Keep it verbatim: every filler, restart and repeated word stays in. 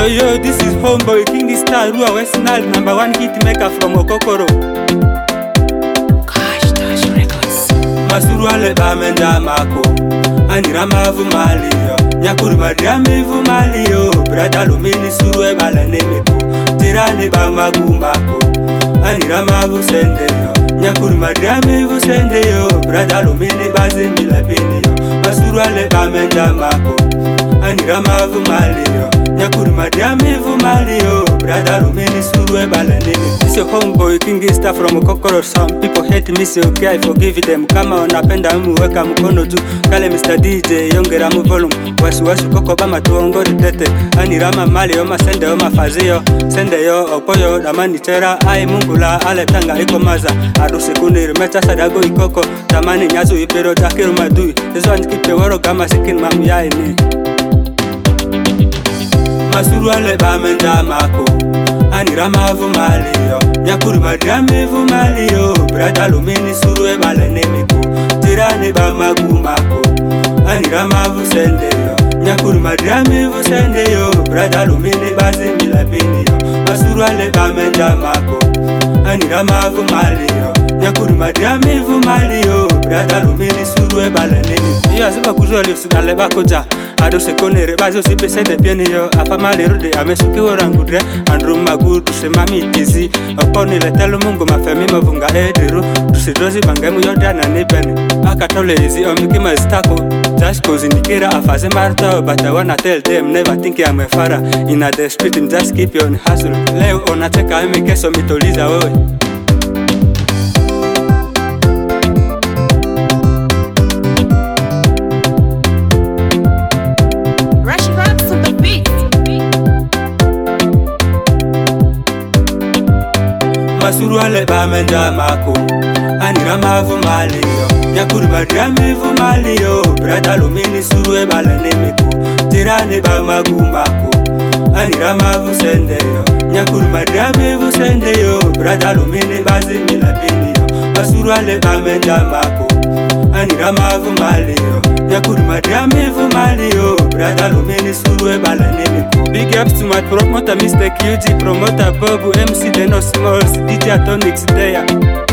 Yo yo, this is Homeboy King Star Rua West Nile, number one hit maker from Okokoro. Gosh, Dash Records. Masuru ale bamenda mako, anira mavu malio, nyakuri mariami vu malio, brada lumini suru e balanemeko, tirani ba magumako, anira mavu sendeyo, nyakuri mariami vu sendeyo, brada lumini bazi milapinio. Masuru ale bamenda mako, anira mavu malio, nyakuri mariami vu malio, brada lumini suru e balanemeko. This is Homeboy King Star from Okokoro. Some people hate me, so okay, I forgive them. Kama wanapenda mu weka mkono juu, kale Mister D J yongera mu volume. Wasu wasu koko bama tuongori tete, anirama mali oma sende oma fazio, sende yo opoyo damani chera. Ai Mungu la ale tanga iko maza, aduse kuniri mecha sadago ikoko, tamani nyazu ipero takiru madui. Ezo anjikipe woro gama sikin mamu yaini. Masuru ale bamenda mako, anira mavu malio, nyakuri mariami vu malio, brada lumini suru e balanemeko, tirani ba magumako, anira mavu sendeyo, nyakuri mariami vu sendeyo, brada lumini bazi milapinio. Masuru ale bamenda mako, anira mavu malio, nyakuri mariami vu malio, brada lumini suru e balanemeko. Iyo asiba kuzoli usigale bakoja, ado sekonere bazo sipe sede pieni yo, afa mali rude amesuki orangudre, andru magudu se mami tizi, oponi letelo mungu mafemi mavunga ediru, tusidozi bangemu yodana nipeni, akatole izi omiki mazitako, just cause nikira afaze marta, but I wanna tell them never think I'm a fara, in a desperate and just keep you on hustle, leo onateka eme keso mitoliza wewe. Masuru ale bamenda mako, anira mavu malio, nyakuri mariami vu malio, brada lumini suru e balanemeko, tirani ba magumako, anira mavu sendeyo, nyakuri mariami vu sendeyo, brada lumini bazi milapinio. Masuru ale bamenda mako, anira mavu malio, nyakuri mariami vu malio, brada lumini suru e balanemeko. Big ups to my promoter Mister Q G, promoter Bobu, M C Deno Smalls, D J Atonix there.